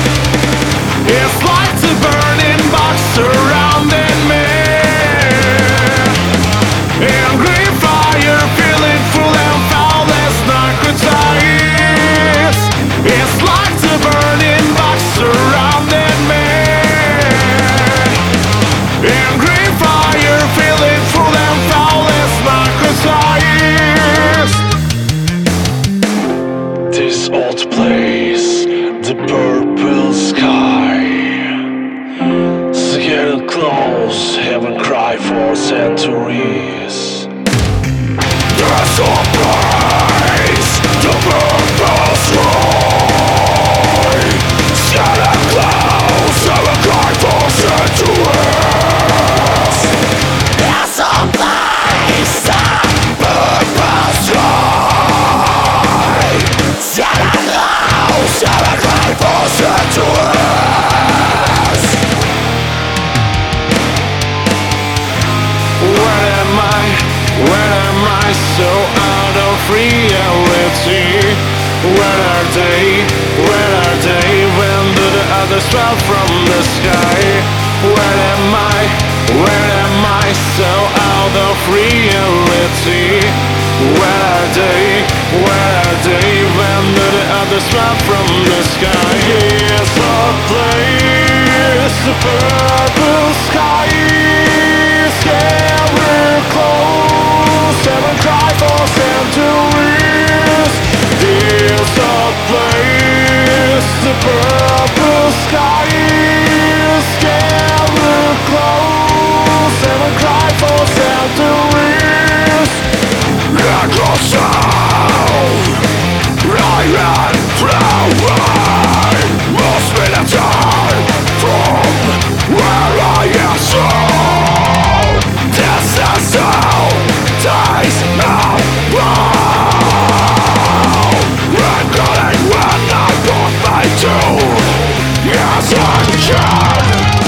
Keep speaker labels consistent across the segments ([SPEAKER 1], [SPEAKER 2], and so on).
[SPEAKER 1] It's like the burning box surrounding me. Angry fire, feeling full and foul as narcotics. It's like the burning box surrounding me. Angry fire, feeling full and foul as narcotics.
[SPEAKER 2] This old place, the purple sky, getting close, haven't cried for centuries.
[SPEAKER 1] There's a place, the purple sky, getting close, haven't cried for centuries. There's a place, the purple sky, getting close, haven't cried for centuries. Where am I so out of reality? Where are they? Where are they? When do the others fall from the sky? Where am I? Where am I so out of reality? Where are they? Where are they? When do the others fall from the sky? It's a place, the purple sky. Scary close, haven't cried for centuries. There's a place, the purple sky is scary close, haven't cried for centuries. Get closer, right and away. Must be the time from where I am so. This is how days now. Recalling when I got my due. Yes, I can.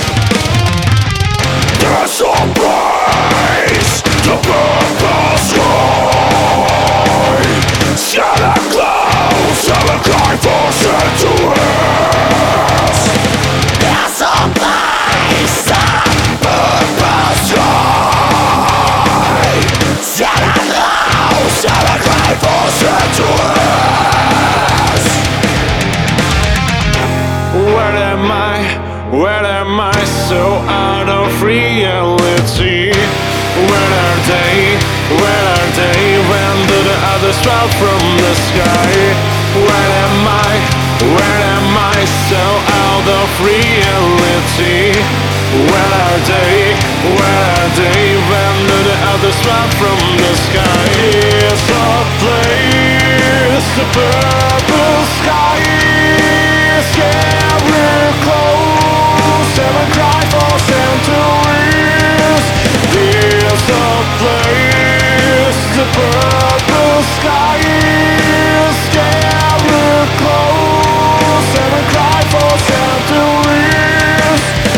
[SPEAKER 1] There's a place, the purple sky. Sailing close, haven't cried for centuries. There's a place, the purple sky. Sailing close, haven't cried for centuries. Where am I? Where am I so out of reality? Where are they? Where are they? When do the others fall from the sky? Where am I? Where am I so out of reality? Where are they? Where are they? When do the others fall from the sky? It's a place, the purple sky is scary close, haven't cried for centuries. There's a place, the purple sky is scary close, haven't cried for centuries.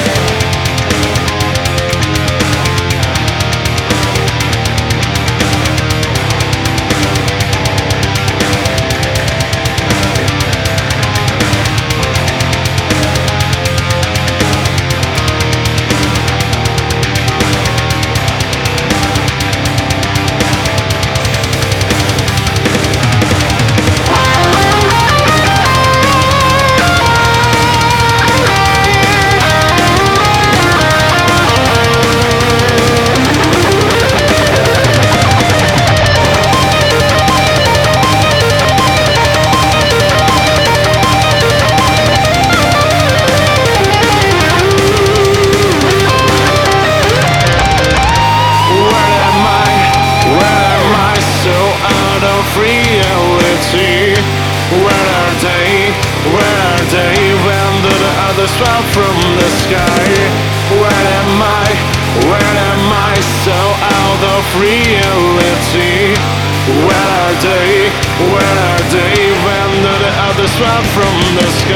[SPEAKER 1] Fell from the sky. Where am I? Where am I so out of reality? Where are they? Where are they? When do the others fell from the sky?